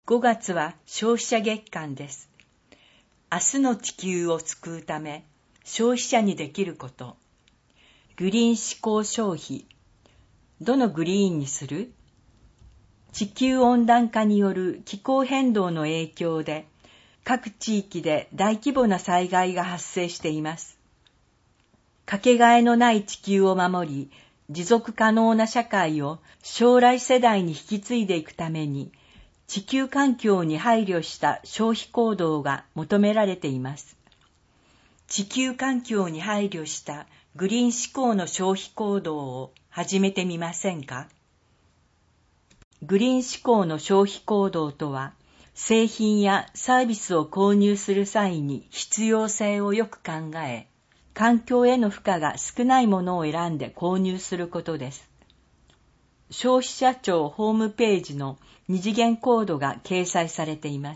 5月は消費者月間です。明日の地球を救うため、消費者にできること。グリーン志向消費。どのグリーンにする？地球温暖化による気候変動の影響で、各地域で大規模な災害が発生しています。かけがえのない地球を守り、持続可能な社会を将来世代に引き継いでいくために、地球環境に配慮した消費行動が求められています。地球環境に配慮したグリーン志向の消費行動を始めてみませんか？グリーン志向の消費行動とは、製品やサービスを購入する際に必要性をよく考え、環境への負荷が少ないものを選んで購入することです。消費者庁ホームページの二次元コードが掲載されています。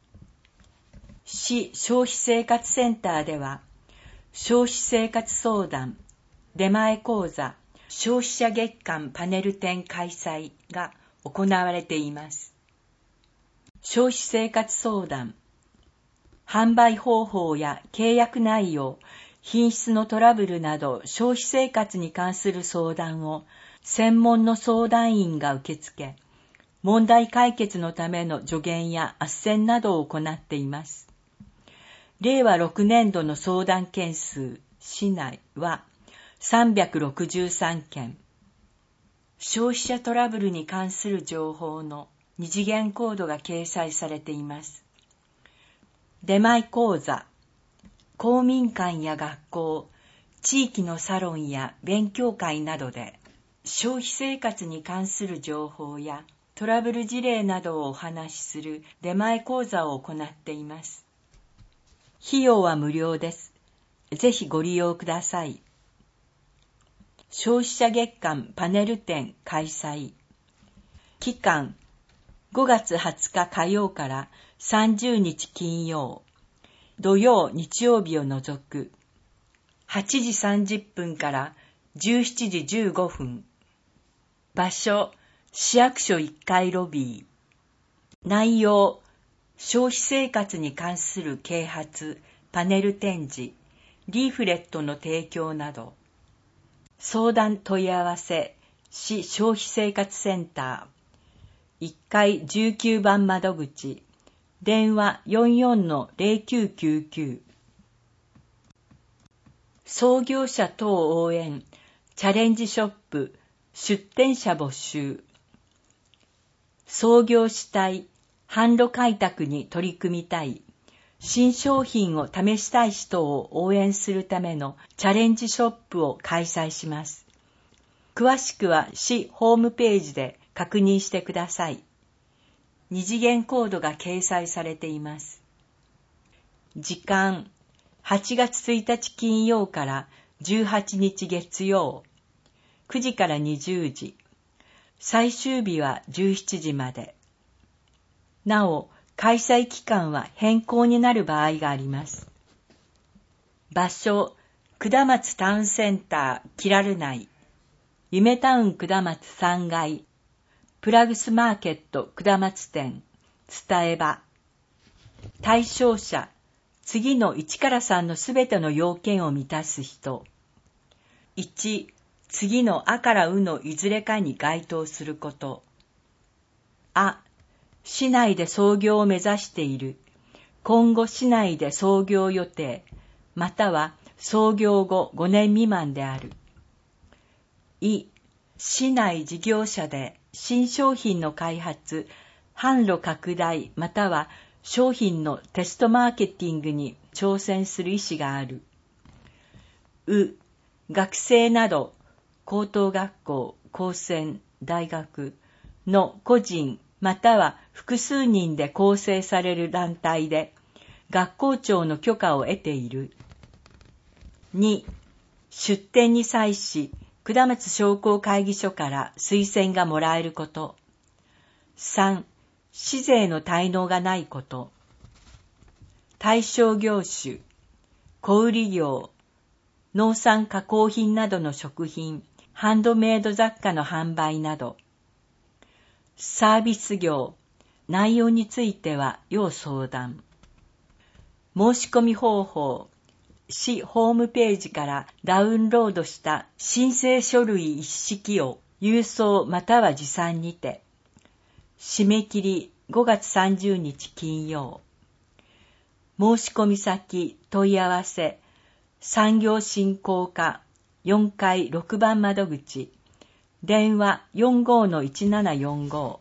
市消費生活センターでは、消費生活相談、出前講座、消費者月間パネル展開催が行われています。消費生活相談、販売方法や契約内容、品質のトラブルなど消費生活に関する相談を専門の相談員が受け付け、問題解決のための助言や斡旋などを行っています。令和6年度の相談件数、市内は363件。消費者トラブルに関する情報の二次元コードが掲載されています。出前講座、公民館や学校、地域のサロンや勉強会などで消費生活に関する情報やトラブル事例などをお話しする出前講座を行っています。費用は無料です。ぜひご利用ください。消費者月間パネル展開催。期間5月20日火曜から30日金曜、土曜日曜日を除く8時30分から17時15分。場所、市役所1階ロビー。内容、消費生活に関する啓発、パネル展示、リーフレットの提供など。相談問い合わせ、市消費生活センター。1階19番窓口。電話 44-0999。創業者等応援、チャレンジショップ、出店者募集。創業したい、販路開拓に取り組みたい、新商品を試したい人を応援するためのチャレンジショップを開催します。詳しくは市ホームページで確認してください。二次元コードが掲載されています。時間、8月1日金曜から18日月曜、9時から20時。最終日は17時まで。なお、開催期間は変更になる場合があります。場所、下松タウンセンターキラル内、夢タウン下松3階、プラグスマーケット下松店、伝え場。対象者、次の1から3のすべての要件を満たす人。1、次のあからうのいずれかに該当すること。あ、市内で創業を目指している。今後市内で創業予定、または創業後5年未満である。い、市内事業者で新商品の開発、販路拡大または商品のテストマーケティングに挑戦する意思がある。う、学生など高等学校、高専、大学の個人または複数人で構成される団体で学校長の許可を得ている。2、出店に際し下松商工会議所から推薦がもらえること。3、市税の滞納がないこと。対象業種、小売業、農産加工品などの食品、ハンドメイド雑貨の販売など。サービス業、 内容については要相談。申し込み方法。市ホームページからダウンロードした申請書類一式を郵送または持参にて。締め切り5月30日金曜。申し込み先問い合わせ産業振興課4階6番窓口電話 45-1745。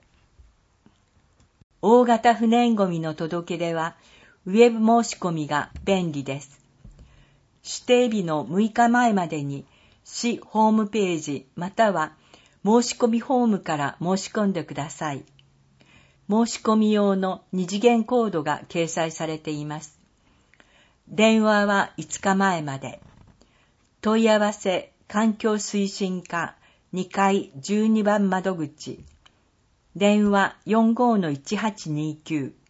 大型不燃ごみの届け出はウェブ申し込みが便利です。指定日の6日前までに市ホームページまたは申し込みフォームから申し込んでください。申し込み用の2次元コードが掲載されています。電話は5日前まで。問い合わせ環境推進課2階12番窓口電話 45-1829